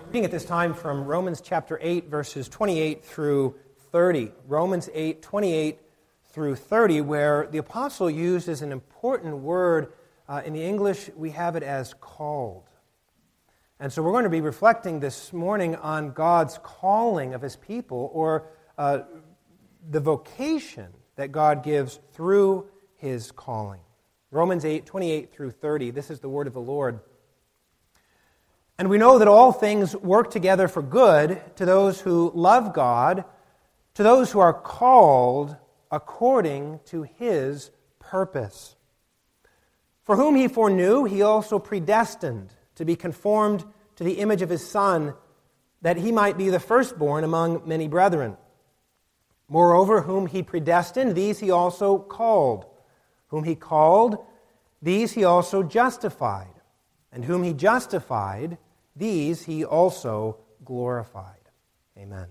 Reading at this time from Romans chapter 8, verses 28 through 30. Romans 8, 28 through 30, where the apostle uses an important word. In the English, we have it as called. And so we're going to be reflecting this morning on God's calling of His people, or the vocation that God gives through His calling. Romans 8, 28 through 30, this is the word of the Lord. And we know that all things work together for good to those who love God, to those who are called according to His purpose. For whom He foreknew, He also predestined to be conformed to the image of His Son, that He might be the firstborn among many brethren. Moreover, whom He predestined, these He also called. Whom He called, these He also justified. And whom He justified, these He also glorified. Amen.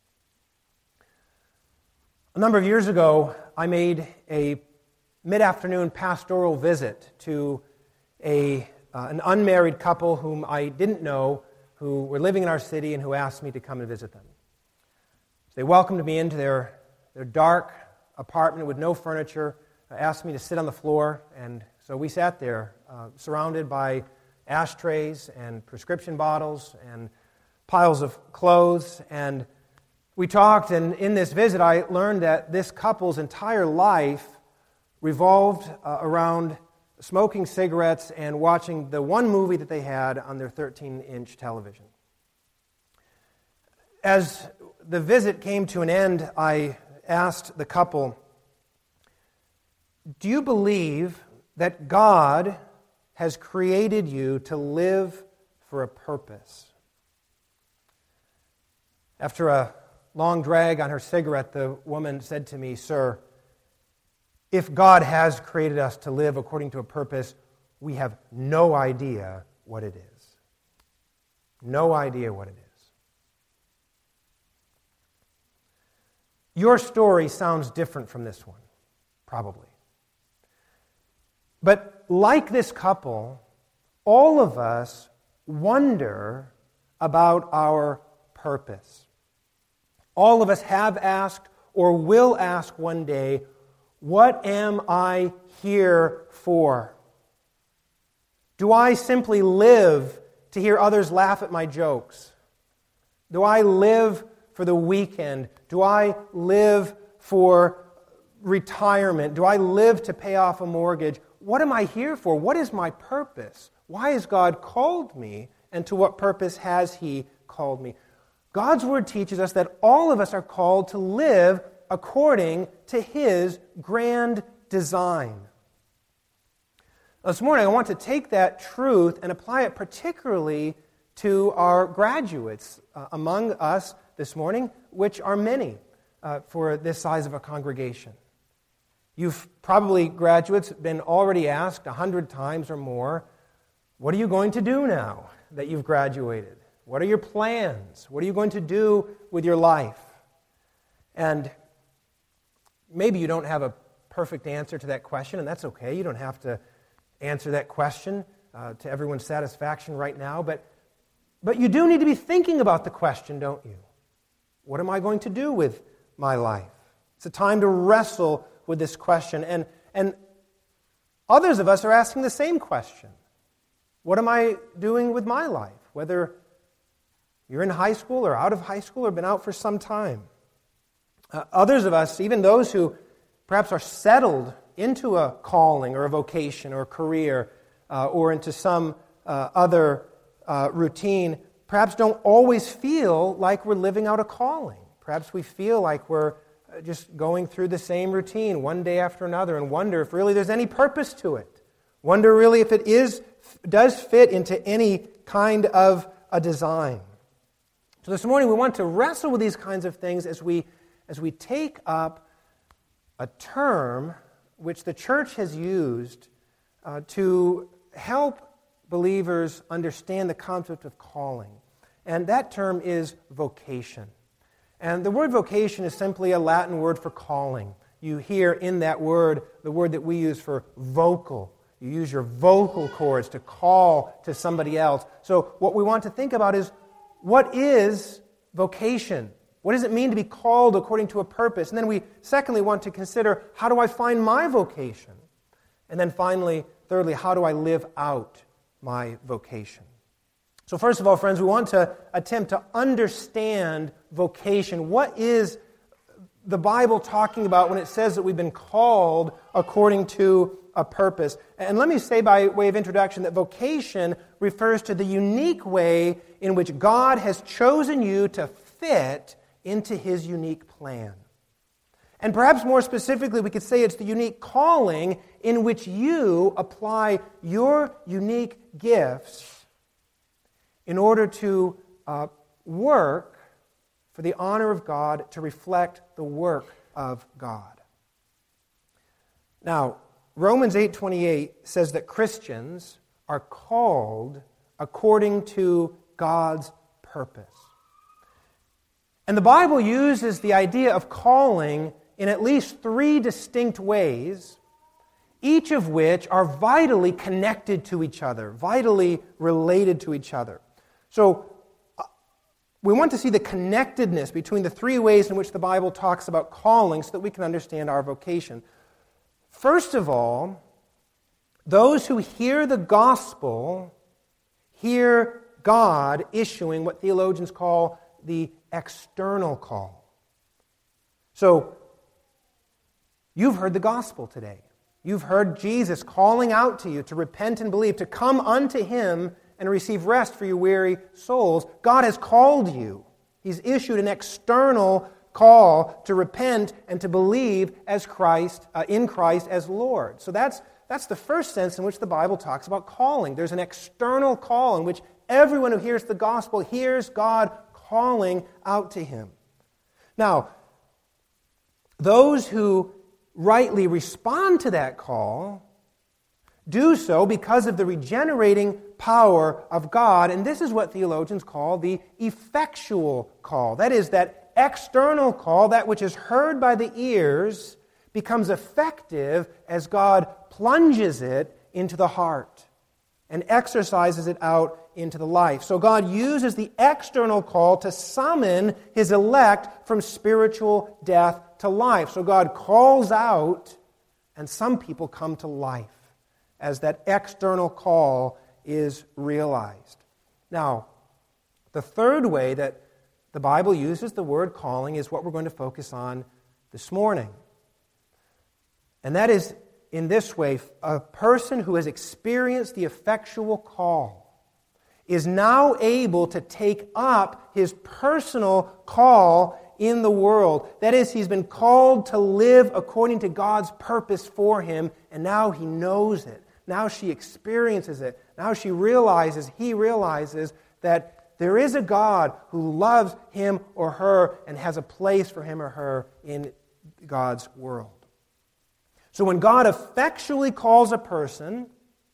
A number of years ago, I made a mid-afternoon pastoral visit to an unmarried couple whom I didn't know, who were living in our city and who asked me to come and visit them. They welcomed me into their dark apartment with no furniture, asked me to sit on the floor, and so we sat there surrounded by ashtrays and prescription bottles and piles of clothes, and we talked, and in this visit I learned that this couple's entire life revolved around smoking cigarettes and watching the one movie that they had on their 13-inch television. As the visit came to an end, I asked the couple, "Do you believe that God has created you to live for a purpose?" After a long drag on her cigarette, the woman said to me, "Sir, if God has created us to live according to a purpose, we have no idea what it is." No idea what it is. Your story sounds different from this one, probably. But like this couple, all of us wonder about our purpose. All of us have asked or will ask one day, what am I here for? Do I simply live to hear others laugh at my jokes? Do I live for the weekend? Do I live for retirement? Do I live to pay off a mortgage? What am I here for? What is my purpose? Why has God called me, and to what purpose has He called me? God's Word teaches us that all of us are called to live according to His grand design. This morning, I want to take that truth and apply it particularly to our graduates among us this morning, which are many for this size of a congregation. You've probably, graduates, been already asked 100 times or more, what are you going to do now that you've graduated? What are your plans? What are you going to do with your life? And maybe you don't have a perfect answer to that question, and that's okay. You don't have to answer that question to everyone's satisfaction right now, but you do need to be thinking about the question, don't you? What am I going to do with my life? It's a time to wrestle with this question, and others of us are asking the same question. What am I doing with my life? Whether you're in high school or out of high school or been out for some time. Others of us, even those who perhaps are settled into a calling or a vocation or a career or into some other routine, perhaps don't always feel like we're living out a calling. Perhaps we feel like we're just going through the same routine one day after another and wonder if really there's any purpose to it. Wonder really if it does fit into any kind of a design. So this morning we want to wrestle with these kinds of things as we take up a term which the church has used to help believers understand the concept of calling. And that term is vocation. And the word vocation is simply a Latin word for calling. You hear in that word the word that we use for vocal. You use your vocal cords to call to somebody else. So what we want to think about is, what is vocation? What does it mean to be called according to a purpose? And then we, secondly, want to consider, how do I find my vocation? And then finally, thirdly, how do I live out my vocation? So first of all, friends, we want to attempt to understand vocation. What is the Bible talking about when it says that we've been called according to a purpose? And let me say by way of introduction that vocation refers to the unique way in which God has chosen you to fit into His unique plan. And perhaps more specifically, we could say it's the unique calling in which you apply your unique gifts in order to work for the honor of God, to reflect the work of God. Now, Romans 8:28 says that Christians are called according to God's purpose. And the Bible uses the idea of calling in at least 3 distinct ways, each of which are vitally connected to each other, vitally related to each other. So, we want to see the connectedness between the 3 ways in which the Bible talks about calling so that we can understand our vocation. First of all, those who hear the gospel hear God issuing what theologians call the external call. So, you've heard the gospel today. You've heard Jesus calling out to you to repent and believe, to come unto Him and receive rest for your weary souls. God has called you. He's issued an external call to repent and to believe as Christ, in Christ as Lord. So that's the first sense in which the Bible talks about calling. There's an external call in which everyone who hears the gospel hears God calling out to him. Now, those who rightly respond to that call do so because of the regenerating power of God, and this is what theologians call the effectual call. That is, that external call, that which is heard by the ears, becomes effective as God plunges it into the heart and exercises it out into the life. So God uses the external call to summon His elect from spiritual death to life. So God calls out, and some people come to life as that external call is realized. Now, the third way that the Bible uses the word calling is what we're going to focus on this morning. And that is, in this way, a person who has experienced the effectual call is now able to take up his personal call in the world. That is, he's been called to live according to God's purpose for him, and now he knows it. Now she experiences it. Now he realizes that there is a God who loves him or her and has a place for him or her in God's world. So when God effectually calls a person,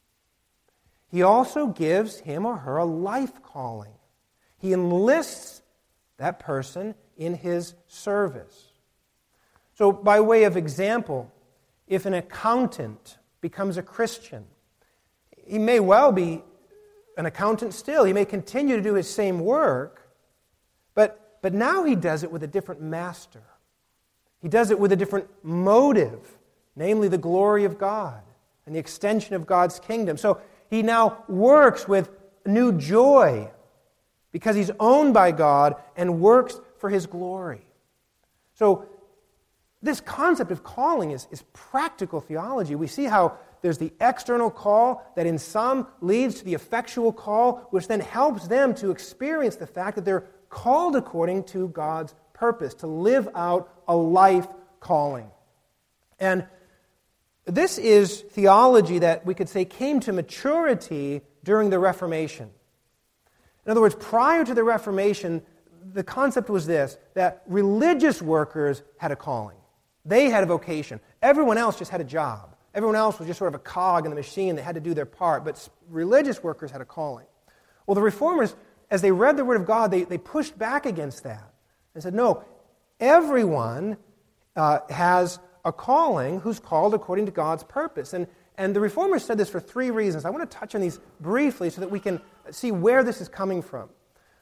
He also gives him or her a life calling. He enlists that person in His service. So by way of example, if an accountant becomes a Christian, he may well be an accountant still. He may continue to do his same work, but now he does it with a different master. He does it with a different motive, namely the glory of God and the extension of God's kingdom. So he now works with new joy because he's owned by God and works for His glory. So this concept of calling is practical theology. We see how there's the external call that in some leads to the effectual call, which then helps them to experience the fact that they're called according to God's purpose, to live out a life calling. And this is theology that we could say came to maturity during the Reformation. In other words, prior to the Reformation, the concept was this, that religious workers had a calling. They had a vocation. Everyone else just had a job. Everyone else was just sort of a cog in the machine that had to do their part, but religious workers had a calling. Well, the Reformers, as they read the Word of God, they pushed back against that and said, no, everyone has a calling who's called according to God's purpose. And the Reformers said this for 3 reasons. I want to touch on these briefly so that we can see where this is coming from.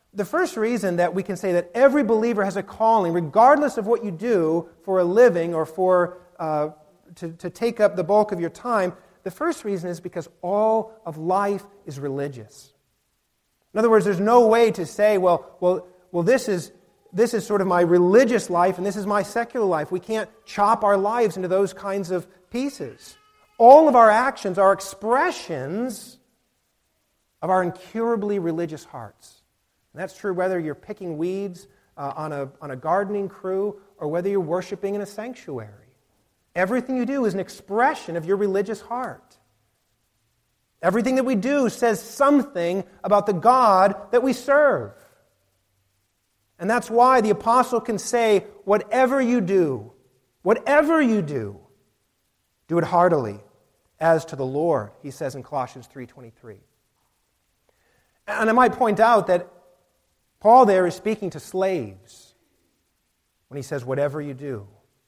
The first reason that we can say that every believer has a calling, regardless of what you do for a living or for to take up the bulk of your time, the first reason is because all of life is religious. In other words, there's no way to say, well, this is sort of my religious life and this is my secular life. We can't chop our lives into those kinds of pieces. All of our actions are expressions of our incurably religious hearts. And that's true whether you're picking weeds on a gardening crew or whether you're worshiping in a sanctuary. Everything you do is an expression of your religious heart. Everything that we do says something about the God that we serve. And that's why the apostle can say, whatever you do, do it heartily, as to the Lord, he says in Colossians 3:23. And I might point out that Paul there is speaking to slaves when he says, whatever you do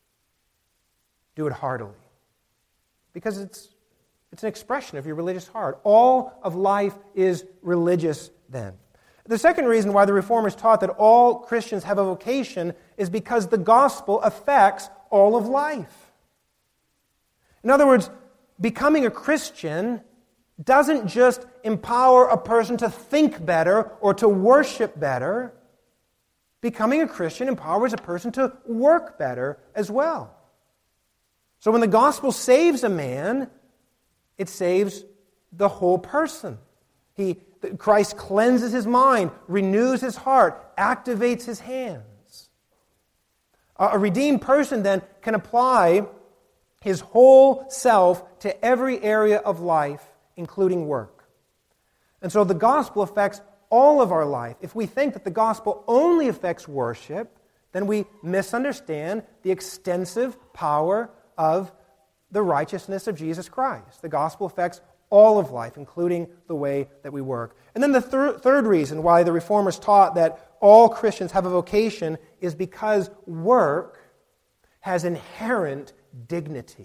it heartily. Because it's an expression of your religious heart. All of life is religious then. The second reason why the Reformers taught that all Christians have a vocation is because the gospel affects all of life. In other words, becoming a Christian doesn't just empower a person to think better or to worship better. Becoming a Christian empowers a person to work better as well. So when the gospel saves a man, it saves the whole person. Christ cleanses his mind, renews his heart, activates his hands. A redeemed person then can apply his whole self to every area of life, including work. And so the gospel affects all of our life. If we think that the gospel only affects worship, then we misunderstand the extensive power of the righteousness of Jesus Christ. The gospel affects all of life, including the way that we work. And then the third reason why the Reformers taught that all Christians have a vocation is because work has inherent dignity.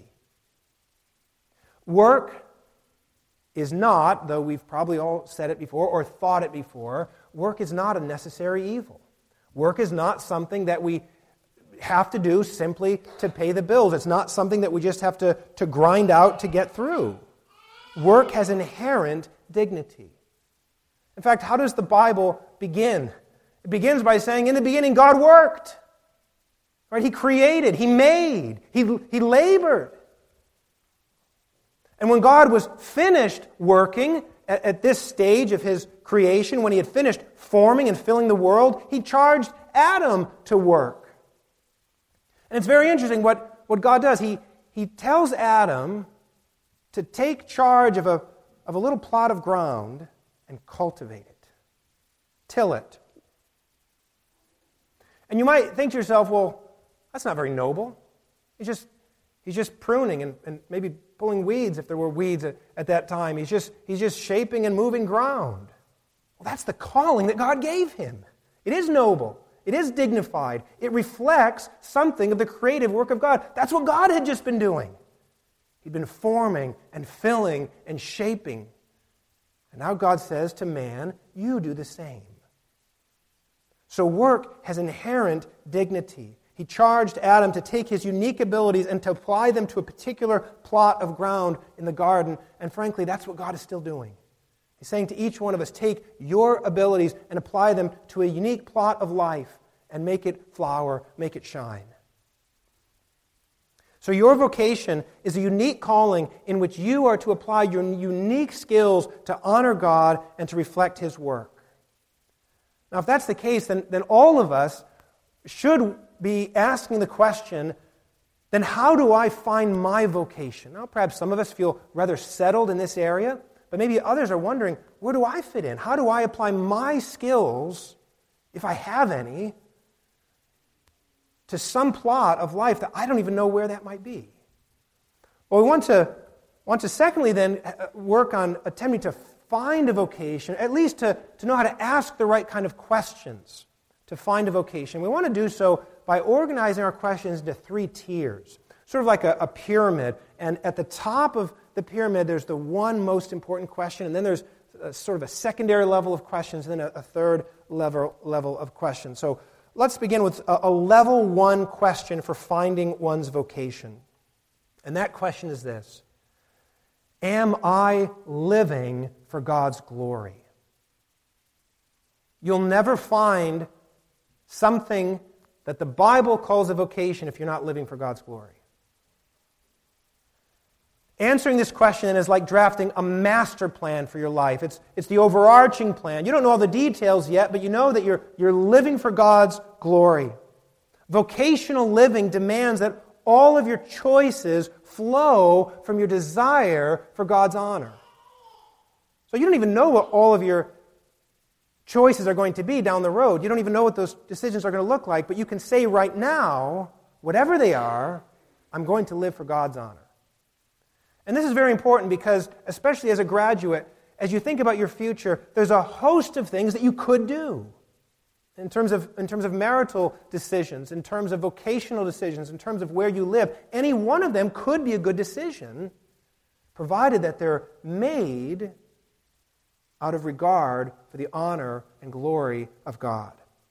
Work is not, though we've probably all said it before or thought it before, work is not a necessary evil. Work is not something that we have to do simply to pay the bills. It's not something that we just have to grind out to get through. Work has inherent dignity. In fact, how does the Bible begin? It begins by saying, in the beginning, God worked. Right? He created, He made, He labored. And when God was finished working at this stage of His creation, when He had finished forming and filling the world, He charged Adam to work. And it's very interesting what God does. He tells Adam to take charge of a little plot of ground and cultivate it, till it. And you might think to yourself, well, that's not very noble. He's just pruning and maybe pulling weeds if there were weeds at that time. He's just shaping and moving ground. Well, that's the calling that God gave him. It is noble. It is dignified. It reflects something of the creative work of God. That's what God had just been doing. He'd been forming and filling and shaping. And now God says to man, you do the same. So work has inherent dignity. He charged Adam to take his unique abilities and to apply them to a particular plot of ground in the garden. And frankly, that's what God is still doing. He's saying to each one of us, take your abilities and apply them to a unique plot of life and make it flower, make it shine. So your vocation is a unique calling in which you are to apply your unique skills to honor God and to reflect His work. Now, if that's the case, then all of us should be asking the question, then how do I find my vocation? Now, perhaps some of us feel rather settled in this area, but maybe others are wondering, where do I fit in? How do I apply my skills, if I have any, to some plot of life that I don't even know where that might be? Well, we want to secondly then work on attempting to find a vocation, at least to know how to ask the right kind of questions to find a vocation. We want to do so by organizing our questions into 3 tiers, sort of like a pyramid. And at the top of the pyramid, there's the one most important question, and then there's sort of a secondary level of questions, and then a third level of questions. So let's begin with a level 1 question for finding one's vocation. And that question is this: am I living for God's glory? You'll never find something that the Bible calls a vocation if you're not living for God's glory. Answering this question is like drafting a master plan for your life. It's the overarching plan. You don't know all the details yet, but you know that you're living for God's glory. Vocational living demands that all of your choices flow from your desire for God's honor. So you don't even know what all of your choices are going to be down the road. You don't even know what those decisions are going to look like, but you can say right now, whatever they are, I'm going to live for God's honor. And this is very important because, especially as a graduate, as you think about your future, there's a host of things that you could do in terms of marital decisions, in terms of vocational decisions, in terms of where you live. Any one of them could be a good decision, provided that they're made out of regard for the honor and glory of God.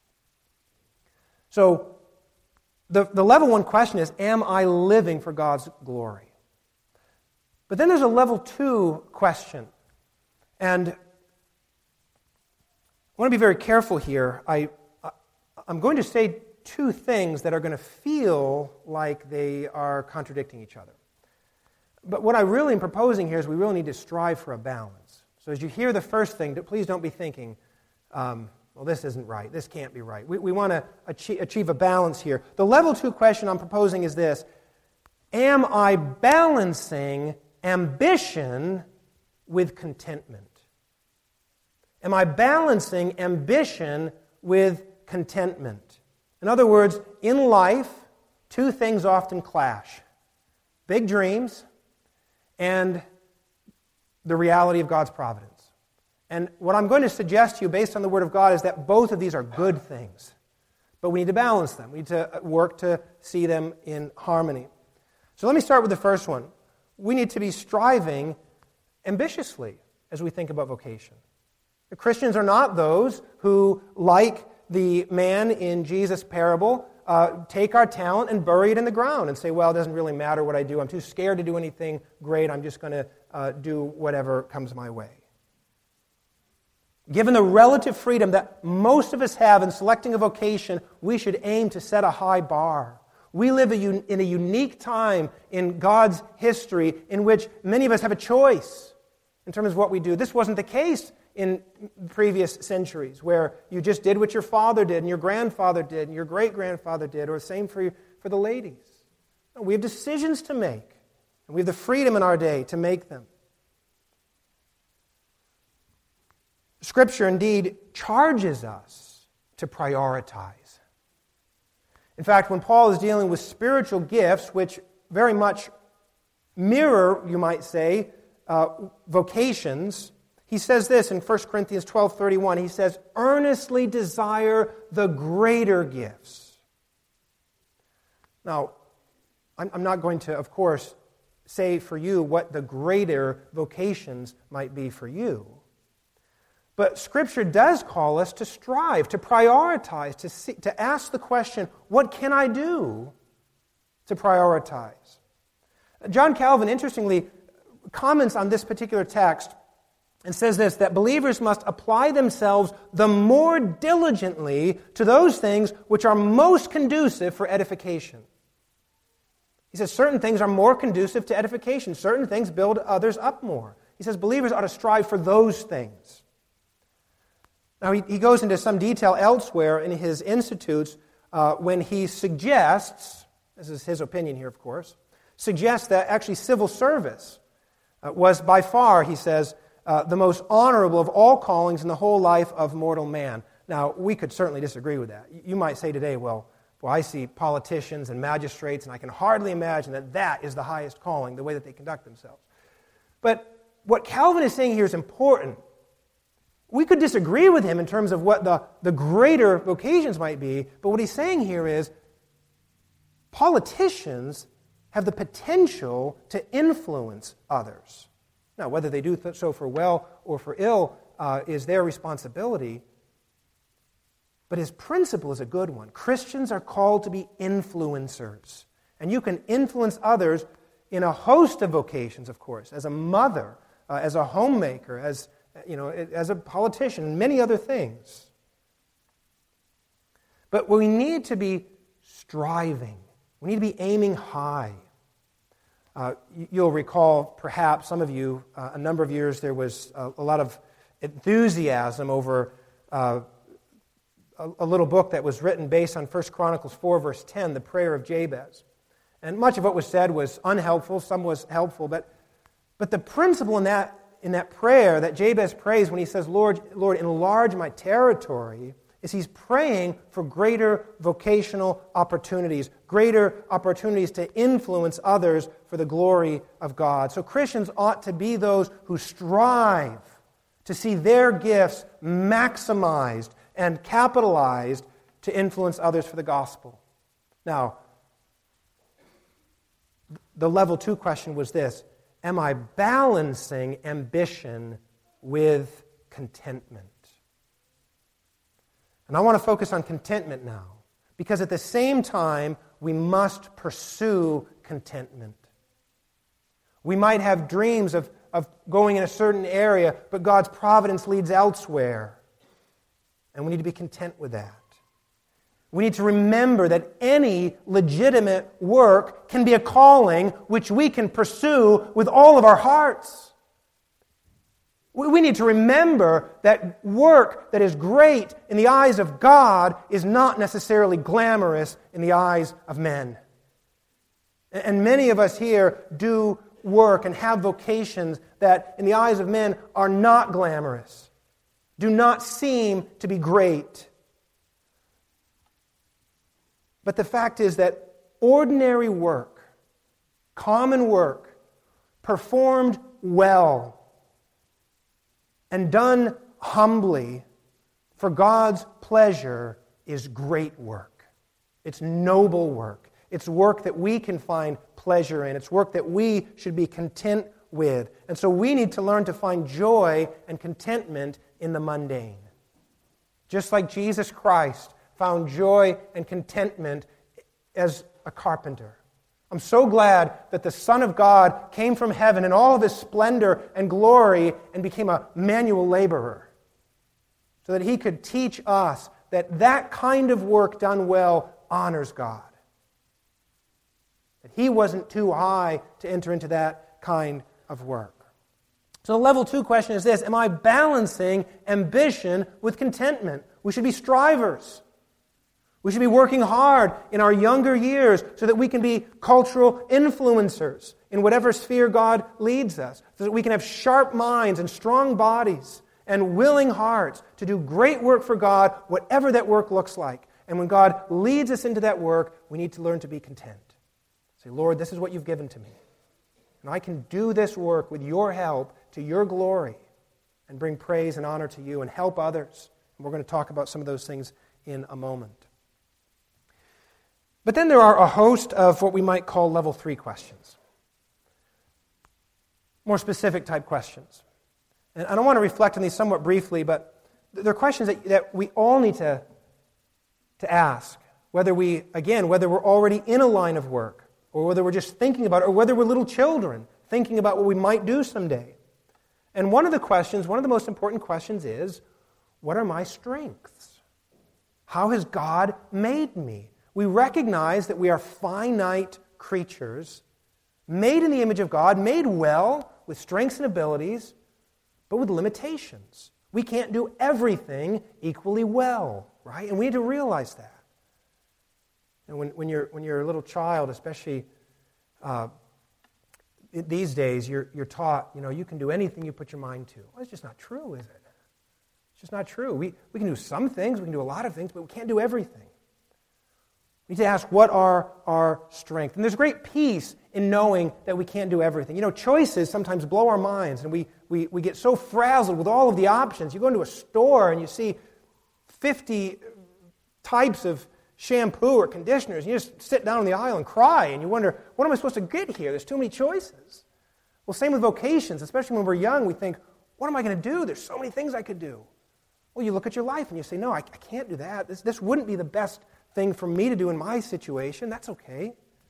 So, the level 1 question is, am I living for God's glory? But then there's a level 2 question. And I want to be very careful here. I'm going to say 2 things that are going to feel like they are contradicting each other. But what I really am proposing here is we really need to strive for a balance. So as you hear the first thing, please don't be thinking, well, this isn't right, this can't be right. We want to achieve a balance here. The level 2 question I'm proposing is this: am I balancing ambition with contentment? Am I balancing ambition with contentment? In other words, in life, 2 things often clash: big dreams and the reality of God's providence. And what I'm going to suggest to you based on the Word of God is that both of these are good things, but we need to balance them. We need to work to see them in harmony. So let me start with the first one. We need to be striving ambitiously as we think about vocation. The Christians are not those who, like the man in Jesus' parable, take our talent and bury it in the ground and say, well, it doesn't really matter what I do. I'm too scared to do anything great. I'm just going to do whatever comes my way. Given the relative freedom that most of us have in selecting a vocation, we should aim to set a high bar. We live in a unique time in God's history in which many of us have a choice in terms of what we do. This wasn't the case in previous centuries, where you just did what your father did and your grandfather did and your great-grandfather did, or the same for the ladies. No, we have decisions to make, and we have the freedom in our day to make them. Scripture indeed charges us to prioritize. In fact, when Paul is dealing with spiritual gifts, which very much mirror, you might say, vocations, he says this in 1 Corinthians 12:31. He says, earnestly desire the greater gifts. Now, I'm not going to, of course, say for you what the greater vocations might be for you. But Scripture does call us to strive, to prioritize, to ask the question, what can I do to prioritize? John Calvin, interestingly, comments on this particular text and says this, that believers must apply themselves the more diligently to those things which are most conducive for edification. He says certain things are more conducive to edification. Certain things build others up more. He says believers ought to strive for those things. Now, he goes into some detail elsewhere in his Institutes when he suggests, this is his opinion here, of course, suggests that actually civil service was by far, he says, the most honorable of all callings in the whole life of mortal man. Now, we could certainly disagree with that. You might say today, well, I see politicians and magistrates, and I can hardly imagine that is the highest calling, the way that they conduct themselves. But what Calvin is saying here is important. We could disagree with him in terms of what the greater vocations might be, but what he's saying here is politicians have the potential to influence others. Now, whether they do so for well or for ill is their responsibility. But his principle is a good one. Christians are called to be influencers. And you can influence others in a host of vocations, of course, as a mother, as a homemaker, as a politician, and many other things. But we need to be striving. We need to be aiming high. You'll recall, perhaps, some of you, a number of years there was a lot of enthusiasm over a little book that was written based on 1 Chronicles 4, verse 10, the prayer of Jabez. And much of what was said was unhelpful, some was helpful, but the principle in that prayer that Jabez prays when he says, Lord, enlarge my territory, is he's praying for greater vocational opportunities, greater opportunities to influence others for the glory of God. So Christians ought to be those who strive to see their gifts maximized and capitalized to influence others for the gospel. Now, the level 2 question was this: am I balancing ambition with contentment? And I want to focus on contentment now, because at the same time, we must pursue contentment. We might have dreams of going in a certain area, but God's providence leads elsewhere. And we need to be content with that. We need to remember that any legitimate work can be a calling which we can pursue with all of our hearts. We need to remember that work that is great in the eyes of God is not necessarily glamorous in the eyes of men. And many of us here do work and have vocations that in the eyes of men are not glamorous, do not seem to be great. But the fact is that ordinary work, common work, performed well, and done humbly for God's pleasure is great work. It's noble work. It's work that we can find pleasure in. It's work that we should be content with. And so we need to learn to find joy and contentment in the mundane. Just like Jesus Christ found joy and contentment as a carpenter. I'm so glad that the Son of God came from heaven in all of his splendor and glory and became a manual laborer, so that he could teach us that that kind of work done well honors God. That he wasn't too high to enter into that kind of work. So the level 2 question is this: am I balancing ambition with contentment? We should be strivers. We should be working hard in our younger years so that we can be cultural influencers in whatever sphere God leads us, so that we can have sharp minds and strong bodies and willing hearts to do great work for God, whatever that work looks like. And when God leads us into that work, we need to learn to be content. Say, Lord, this is what you've given to me. And I can do this work with your help to your glory and bring praise and honor to you and help others. And we're going to talk about some of those things in a moment. But then there are a host of what we might call level 3 questions. More specific type questions. And I don't want to reflect on these somewhat briefly, but they're questions that we all need to ask. Whether we're already in a line of work, or whether we're just thinking about it, or whether we're little children thinking about what we might do someday. And one of the most important questions is, what are my strengths? How has God made me? We recognize that we are finite creatures, made in the image of God, made well, with strengths and abilities, but with limitations. We can't do everything equally well, right? And we need to realize that. And when you're a little child, especially these days, you're taught, you can do anything you put your mind to. Well, it's just not true, is it? It's just not true. We can do some things, we can do a lot of things, but we can't do everything. We need to ask, what are our strengths? And there's great peace in knowing that we can't do everything. Choices sometimes blow our minds, and we get so frazzled with all of the options. You go into a store and you see 50 types of shampoo or conditioners, and you just sit down in the aisle and cry, and you wonder, what am I supposed to get here? There's too many choices. Well, same with vocations, especially when we're young, we think, what am I going to do? There's so many things I could do. Well, you look at your life and you say, no, I can't do that. This wouldn't be the best thing for me to do in my situation. That's okay.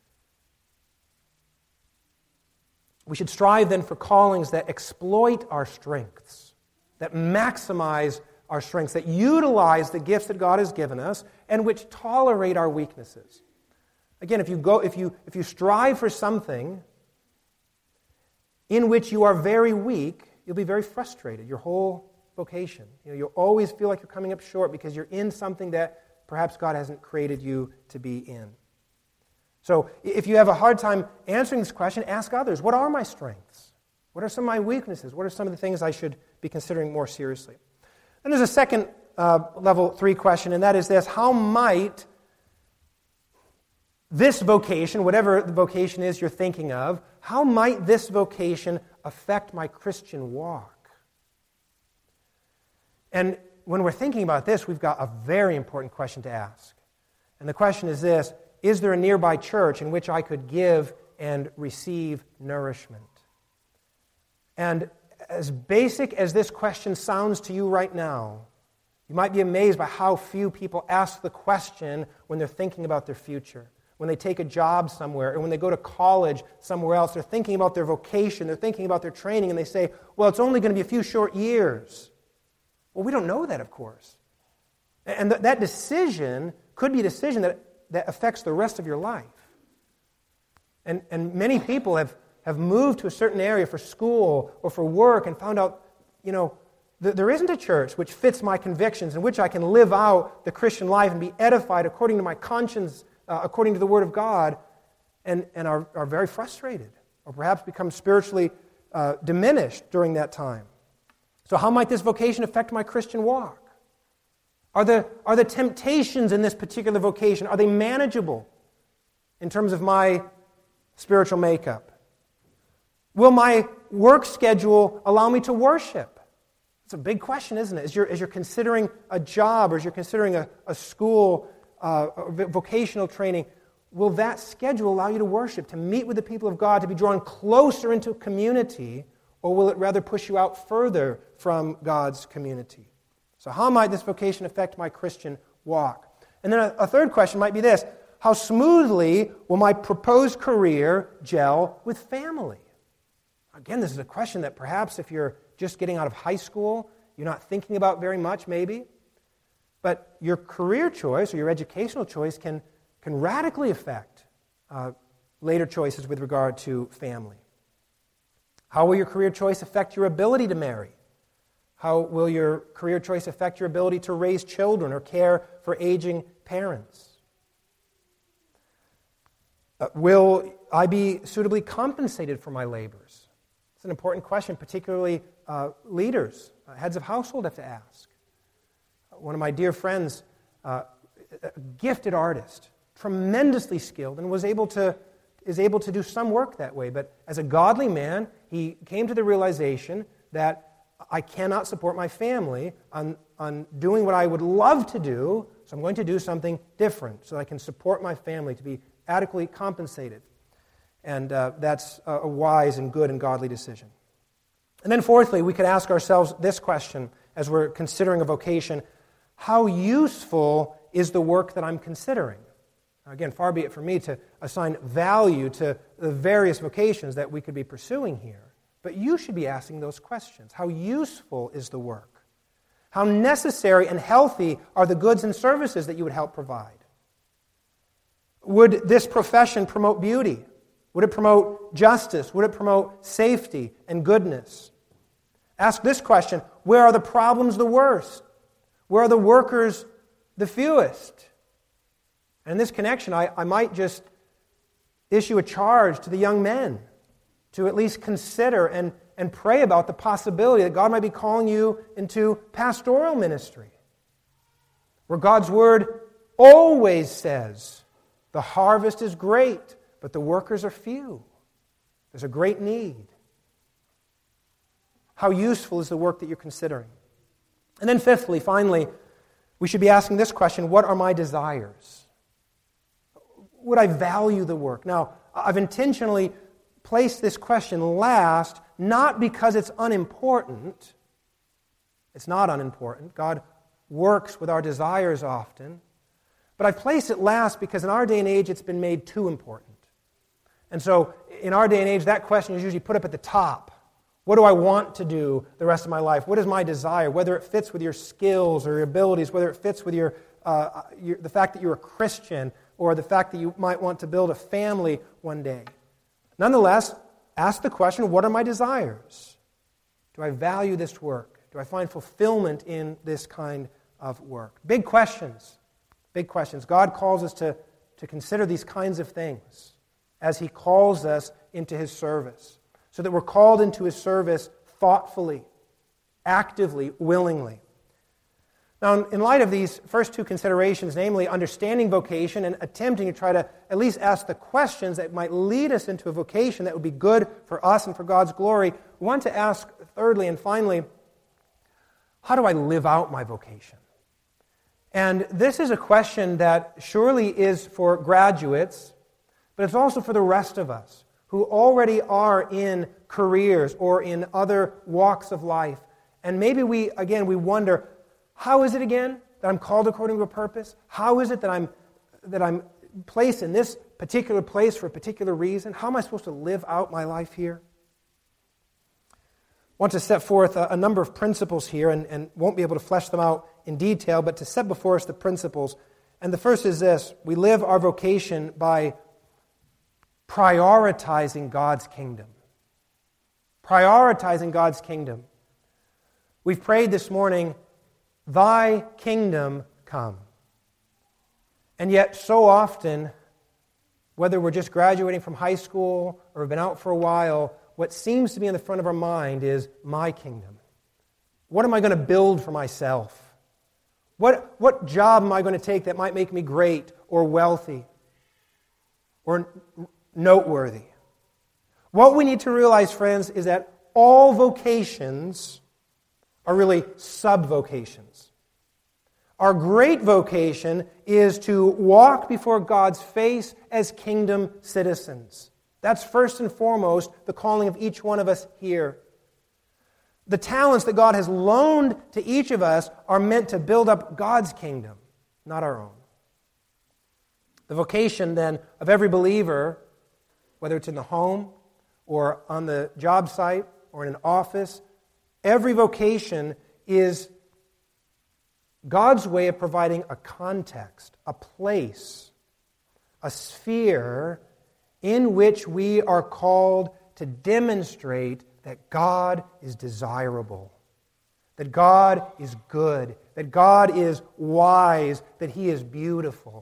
We should strive then for callings that exploit our strengths, that maximize our strengths, that utilize the gifts that God has given us, and which tolerate our weaknesses. Again, if you strive for something in which you are very weak, you'll be very frustrated your whole vocation. You'll always feel like you're coming up short because you're in something that perhaps God hasn't created you to be in. So if you have a hard time answering this question, ask others, what are my strengths? What are some of my weaknesses? What are some of the things I should be considering more seriously? Then there's a second level 3 question, and that is this: how might this vocation, whatever the vocation is you're thinking of, how might this vocation affect my Christian walk? And when we're thinking about this, we've got a very important question to ask. And the question is this: is there a nearby church in which I could give and receive nourishment? And as basic as this question sounds to you right now, you might be amazed by how few people ask the question when they're thinking about their future. When they take a job somewhere, or when they go to college somewhere else, they're thinking about their vocation, they're thinking about their training, and they say, well, it's only going to be a few short years. Well, we don't know that, of course. And that decision could be a decision that affects the rest of your life. And many people have moved to a certain area for school or for work and found out, there isn't a church which fits my convictions, in which I can live out the Christian life and be edified according to my conscience, according to the Word of God, and are very frustrated, or perhaps become spiritually diminished during that time. So how might this vocation affect my Christian walk? Are the temptations in this particular vocation, are they manageable in terms of my spiritual makeup? Will my work schedule allow me to worship? It's a big question, isn't it? As you're considering a job, or as you're considering a school, vocational training, will that schedule allow you to worship, to meet with the people of God, to be drawn closer into community, or will it rather push you out further from God's community? So how might this vocation affect my Christian walk? And then a third question might be this: how smoothly will my proposed career gel with family? Again, this is a question that perhaps if you're just getting out of high school, you're not thinking about very much, maybe. But your career choice or your educational choice can radically affect later choices with regard to family. How will your career choice affect your ability to marry? How will your career choice affect your ability to raise children or care for aging parents? Will I be suitably compensated for my labors? It's an important question, particularly leaders, heads of household have to ask. One of my dear friends, a gifted artist, tremendously skilled, and is able to do some work that way. But as a godly man, he came to the realization that I cannot support my family on doing what I would love to do, so I'm going to do something different so that I can support my family, to be adequately compensated. And that's a wise and good and godly decision. And then fourthly, we could ask ourselves this question as we're considering a vocation: how useful is the work that I'm considering? Again, far be it from me to assign value to the various vocations that we could be pursuing here. But you should be asking those questions. How useful is the work? How necessary and healthy are the goods and services that you would help provide? Would this profession promote beauty? Would it promote justice? Would it promote safety and goodness? Ask this question: where are the problems the worst? Where are the workers the fewest? And in this connection, I might just issue a charge to the young men to at least consider and pray about the possibility that God might be calling you into pastoral ministry, where God's Word always says, the harvest is great, but the workers are few. There's a great need. How useful is the work that you're considering? And then fifthly, finally, we should be asking this question: what are my desires? Would I value the work? Now, I've intentionally place this question last, not because it's unimportant. It's not unimportant. God works with our desires often. But I've placed it last because in our day and age it's been made too important. And so in our day and age, that question is usually put up at the top. What do I want to do the rest of my life? What is my desire? Whether it fits with your skills or your abilities, whether it fits with the fact that you're a Christian or the fact that you might want to build a family one day. Nonetheless, ask the question, what are my desires? Do I value this work? Do I find fulfillment in this kind of work? Big questions. Big questions. God calls us to consider these kinds of things as He calls us into His service, so that we're called into His service thoughtfully, actively, willingly. Now, in light of these first two considerations, namely understanding vocation and attempting to try to at least ask the questions that might lead us into a vocation that would be good for us and for God's glory, we want to ask thirdly and finally, how do I live out my vocation? And this is a question that surely is for graduates, but it's also for the rest of us who already are in careers or in other walks of life. And maybe we wonder, how is it again that I'm called according to a purpose? How is it that I'm placed in this particular place for a particular reason? How am I supposed to live out my life here? I want to set forth a number of principles here and won't be able to flesh them out in detail, but to set before us the principles. And the first is this: we live our vocation by prioritizing God's kingdom. Prioritizing God's kingdom. We've prayed this morning, Thy kingdom come. And yet so often, whether we're just graduating from high school or have been out for a while, what seems to be in the front of our mind is my kingdom. What am I going to build for myself? What job am I going to take that might make me great or wealthy or noteworthy? What we need to realize, friends, is that all vocations are really sub-vocations. Our great vocation is to walk before God's face as kingdom citizens. That's first and foremost the calling of each one of us here. The talents that God has loaned to each of us are meant to build up God's kingdom, not our own. The vocation, then, of every believer, whether it's in the home or on the job site or in an office, every vocation is God's way of providing a context, a place, a sphere in which we are called to demonstrate that God is desirable, that God is good, that God is wise, that He is beautiful.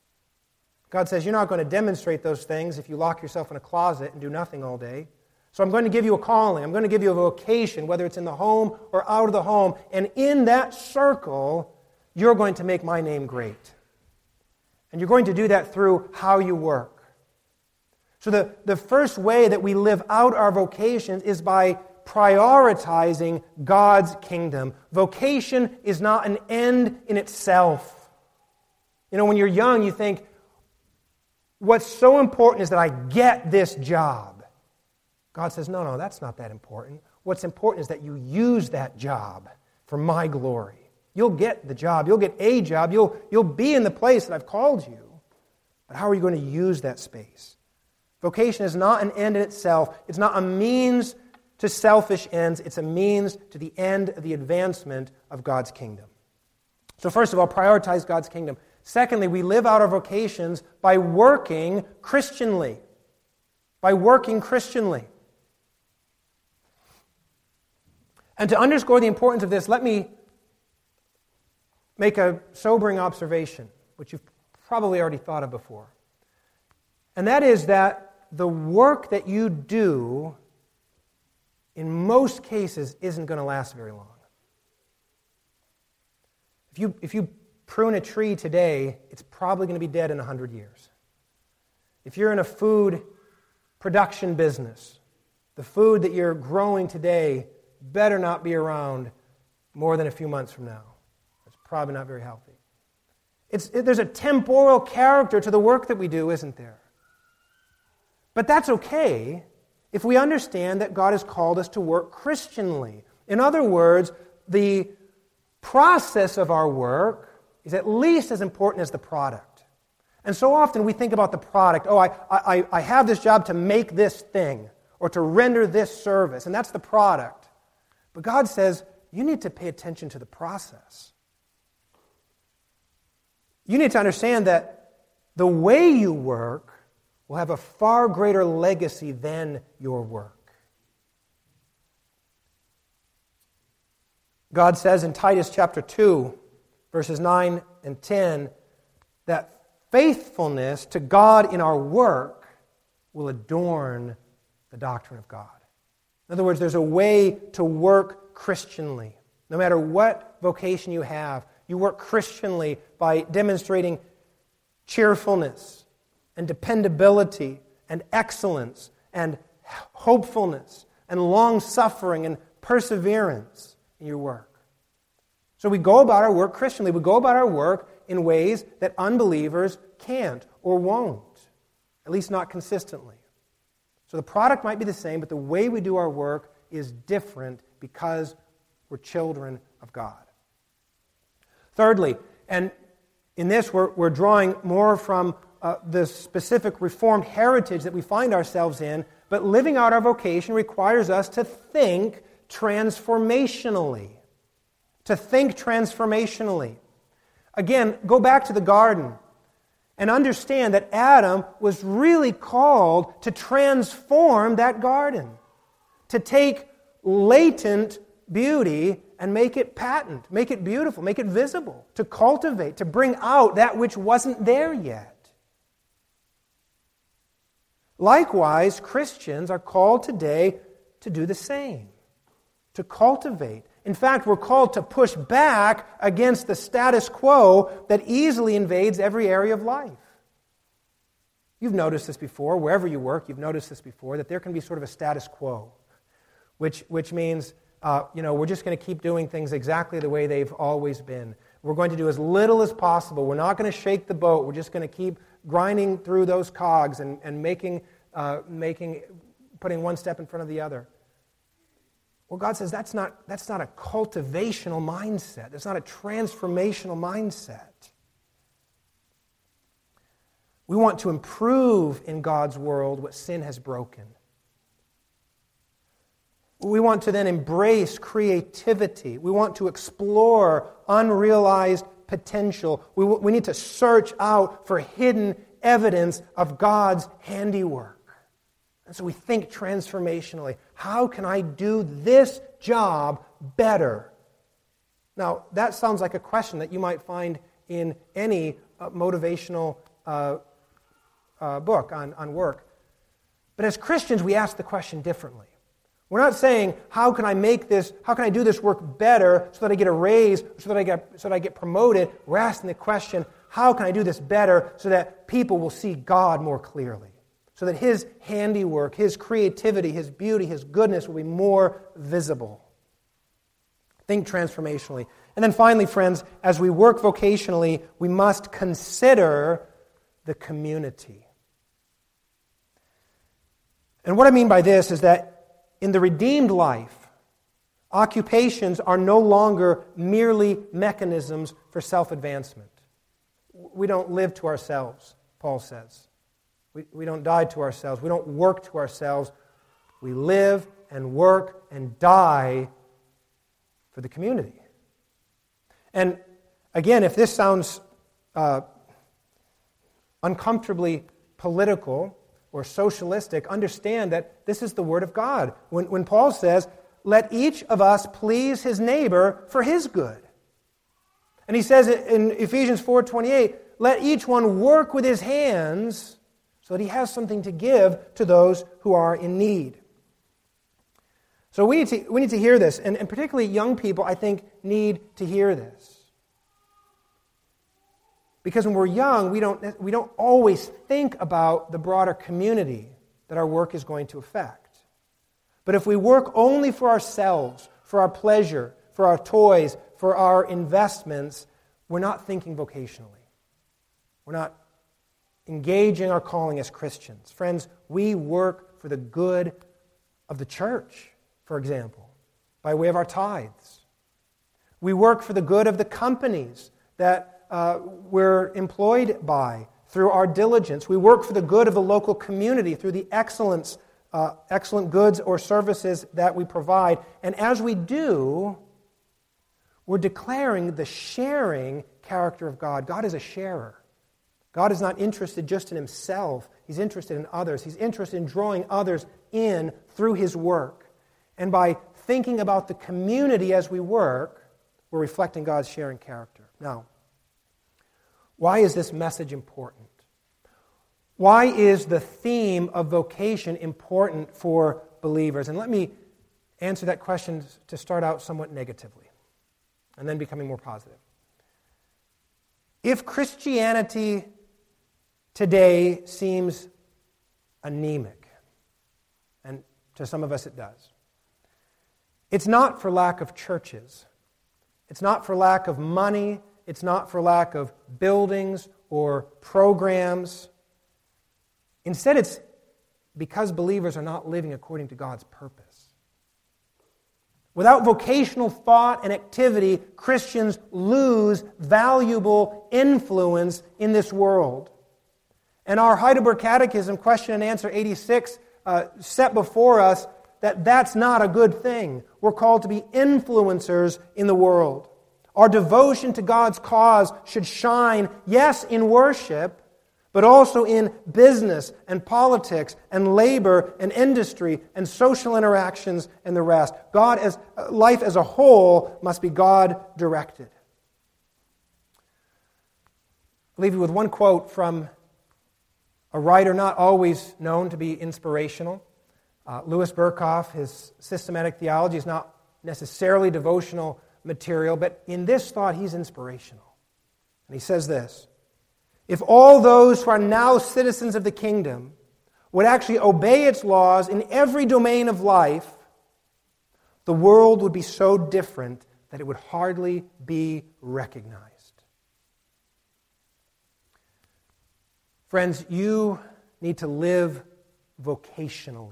God says, you're not going to demonstrate those things if you lock yourself in a closet and do nothing all day. So I'm going to give you a calling. I'm going to give you a vocation, whether it's in the home or out of the home. And in that circle, you're going to make my name great. And you're going to do that through how you work. So the first way that we live out our vocations is by prioritizing God's kingdom. Vocation is not an end in itself. You know, when you're young, you think, what's so important is that I get this job. God says, no, that's not that important. What's important is that you use that job for my glory. You'll get the job. You'll get a job. You'll be in the place that I've called you. But how are you going to use that space? Vocation is not an end in itself. It's not a means to selfish ends. It's a means to the end of the advancement of God's kingdom. So first of all, prioritize God's kingdom. Secondly, we live out our vocations by working Christianly. By working Christianly. And to underscore the importance of this, let me make a sobering observation, which you've probably already thought of before. And that is that the work that you do, in most cases, isn't going to last very long. If you prune a tree today, it's probably going to be dead in 100 years. If you're in a food production business, the food that you're growing today better not be around more than a few months from now. It's probably not very healthy. There's a temporal character to the work that we do, isn't there? But that's okay, if we understand that God has called us to work Christianly. In other words, the process of our work is at least as important as the product. And so often we think about the product, I have this job to make this thing or to render this service, and that's the product. But God says, you need to pay attention to the process. You need to understand that the way you work will have a far greater legacy than your work. God says in Titus chapter 2, verses 9 and 10, that faithfulness to God in our work will adorn the doctrine of God. In other words, there's a way to work Christianly. No matter what vocation you have, you work Christianly by demonstrating cheerfulness and dependability and excellence and hopefulness and long-suffering and perseverance in your work. So we go about our work Christianly. We go about our work in ways that unbelievers can't or won't, at least not consistently. So the product might be the same, but the way we do our work is different because we're children of God. Thirdly, and in this we're drawing more from the specific Reformed heritage that we find ourselves in, but living out our vocation requires us to think transformationally. To think transformationally. Again, go back to the garden and understand that Adam was really called to transform that garden, to take latent beauty and make it patent, make it beautiful, make it visible, to cultivate, to bring out that which wasn't there yet. Likewise, Christians are called today to do the same, to cultivate. In fact, we're called to push back against the status quo that easily invades every area of life. You've noticed this before, wherever you work, you've noticed this before, that there can be sort of a status quo, which means, we're just going to keep doing things exactly the way they've always been. We're going to do as little as possible. We're not going to shake the boat. We're just going to keep grinding through those cogs and putting one step in front of the other. Well, God says that's not a cultivational mindset. That's not a transformational mindset. We want to improve in God's world what sin has broken. We want to then embrace creativity. We want to explore unrealized potential. We need to search out for hidden evidence of God's handiwork. And so we think transformationally. How can I do this job better? Now, that sounds like a question that you might find in any motivational book on work. But as Christians, we ask the question differently. We're not saying, how can I do this work better so that I get a raise, so that I get promoted? We're asking the question, how can I do this better so that people will see God more clearly? So that His handiwork, His creativity, His beauty, His goodness will be more visible. Think transformationally. And then finally, friends, as we work vocationally, we must consider the community. And what I mean by this is that in the redeemed life, occupations are no longer merely mechanisms for self-advancement. We don't live to ourselves, Paul says. We don't die to ourselves. We don't work to ourselves. We live and work and die for the community. And again, if this sounds uncomfortably political or socialistic, understand that this is the Word of God. When Paul says, let each of us please his neighbor for his good. And he says in Ephesians 4:28, let each one work with his hands so that he has something to give to those who are in need. So we need to hear this, and particularly young people, I think, need to hear this. Because when we're young, we don't always think about the broader community that our work is going to affect. But if we work only for ourselves, for our pleasure, for our toys, for our investments, we're not thinking vocationally. We're not engaging our calling as Christians. Friends, we work for the good of the church, for example, by way of our tithes. We work for the good of the companies that we're employed by through our diligence. We work for the good of the local community through the excellent goods or services that we provide. And as we do, we're declaring the sharing character of God. God is a sharer. God is not interested just in himself. He's interested in others. He's interested in drawing others in through his work. And by thinking about the community as we work, we're reflecting God's sharing character. Now, why is this message important? Why is the theme of vocation important for believers? And let me answer that question to start out somewhat negatively, and then becoming more positive. If Christianity today seems anemic, and to some of us it does, it's not for lack of churches. It's not for lack of money. It's not for lack of buildings or programs. Instead, it's because believers are not living according to God's purpose. Without vocational thought and activity, Christians lose valuable influence in this world. And our Heidelberg Catechism, question and answer 86, set before us that that's not a good thing. We're called to be influencers in the world. Our devotion to God's cause should shine, yes, in worship, but also in business and politics and labor and industry and social interactions and the rest. Life as a whole must be God-directed. I'll leave you with one quote from a writer not always known to be inspirational. Louis Berkhoff. His systematic theology is not necessarily devotional material, but in this thought he's inspirational. And he says this: if all those who are now citizens of the kingdom would actually obey its laws in every domain of life, the world would be so different that it would hardly be recognized. Friends, you need to live vocationally.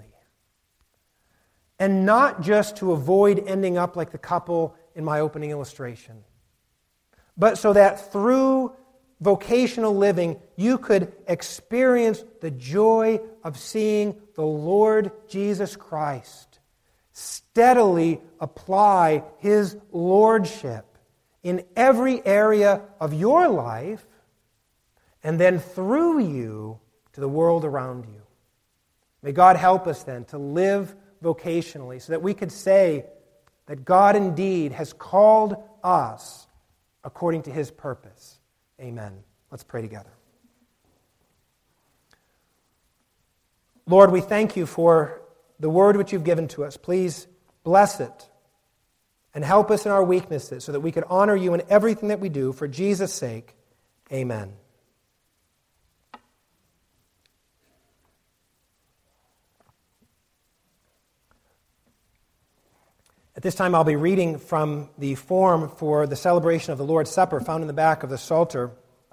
And not just to avoid ending up like the couple in my opening illustration, but so that through vocational living, you could experience the joy of seeing the Lord Jesus Christ steadily apply His lordship in every area of your life, and then through you to the world around you. May God help us then to live vocationally so that we could say that God indeed has called us according to His purpose. Amen. Let's pray together. Lord, we thank You for the word which You've given to us. Please bless it and help us in our weaknesses so that we could honor You in everything that we do. For Jesus' sake, amen. At this time, I'll be reading from the form for the celebration of the Lord's Supper found in the back of the Psalter.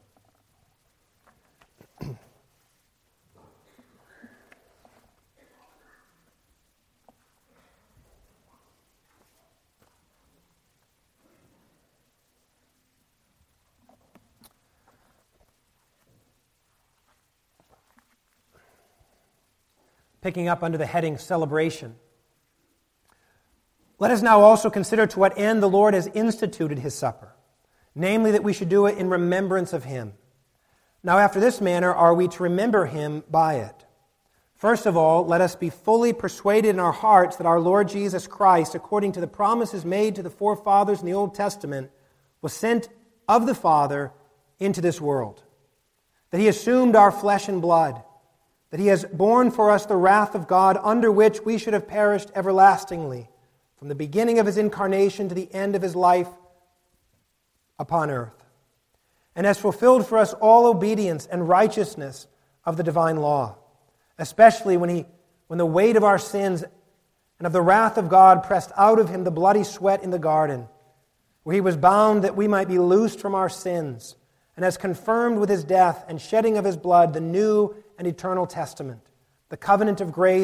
Picking up under the heading Celebration. Let us now also consider to what end the Lord has instituted His supper, namely that we should do it in remembrance of Him. Now after this manner are we to remember Him by it. First of all, let us be fully persuaded in our hearts that our Lord Jesus Christ, according to the promises made to the forefathers in the Old Testament, was sent of the Father into this world, that He assumed our flesh and blood, that He has borne for us the wrath of God, under which we should have perished everlastingly, from the beginning of His incarnation to the end of His life upon earth, and has fulfilled for us all obedience and righteousness of the divine law, especially when the weight of our sins and of the wrath of God pressed out of Him the bloody sweat in the garden, where He was bound that we might be loosed from our sins, and has confirmed with His death and shedding of His blood the new and eternal testament, the covenant of grace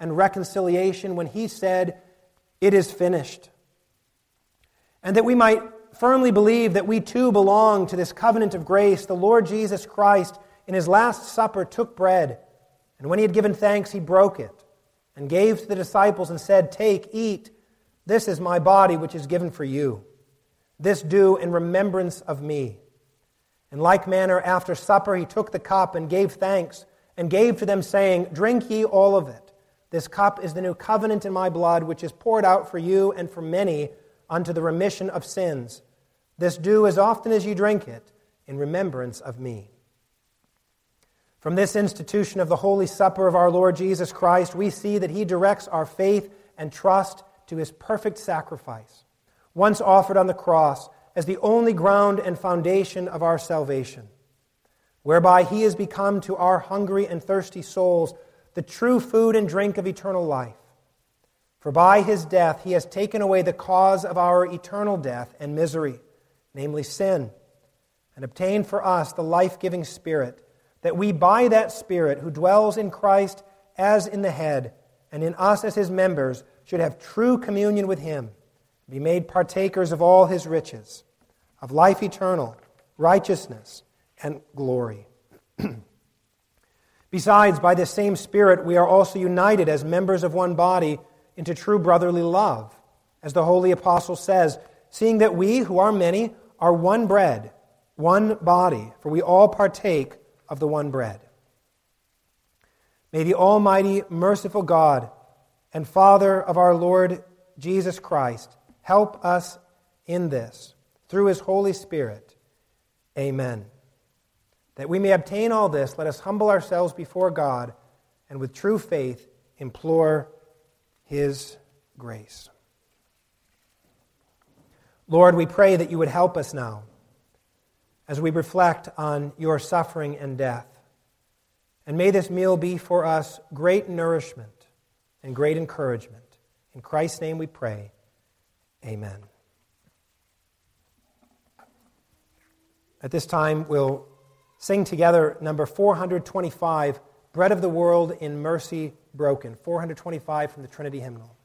and reconciliation when he said, "It is finished." And that we might firmly believe that we too belong to this covenant of grace, the Lord Jesus Christ, in his Last Supper, took bread, and when he had given thanks, he broke it, and gave to the disciples and said, "Take, eat, this is my body which is given for you. This do in remembrance of me." In like manner, after supper, he took the cup and gave thanks, and gave to them, saying, "Drink ye all of it. This cup is the new covenant in my blood, which is poured out for you and for many unto the remission of sins. This do as often as ye drink it in remembrance of me." From this institution of the Holy Supper of our Lord Jesus Christ, we see that he directs our faith and trust to his perfect sacrifice, once offered on the cross as the only ground and foundation of our salvation, whereby he has become to our hungry and thirsty souls the true food and drink of eternal life. For by his death he has taken away the cause of our eternal death and misery, namely sin, and obtained for us the life-giving Spirit, that we by that Spirit who dwells in Christ as in the head, and in us as his members, should have true communion with him, be made partakers of all his riches, of life eternal, righteousness, and glory. Besides, by this same Spirit we are also united as members of one body into true brotherly love, as the Holy Apostle says, "Seeing that we, who are many, are one bread, one body, for we all partake of the one bread." May the Almighty, merciful God and Father of our Lord Jesus Christ help us in this, through his Holy Spirit. Amen. That we may obtain all this, let us humble ourselves before God and with true faith implore his grace. Lord, we pray that you would help us now as we reflect on your suffering and death. And may this meal be for us great nourishment and great encouragement. In Christ's name we pray. Amen. At this time, we'll sing together number 425, Bread of the World in Mercy Broken. 425 from the Trinity Hymnal.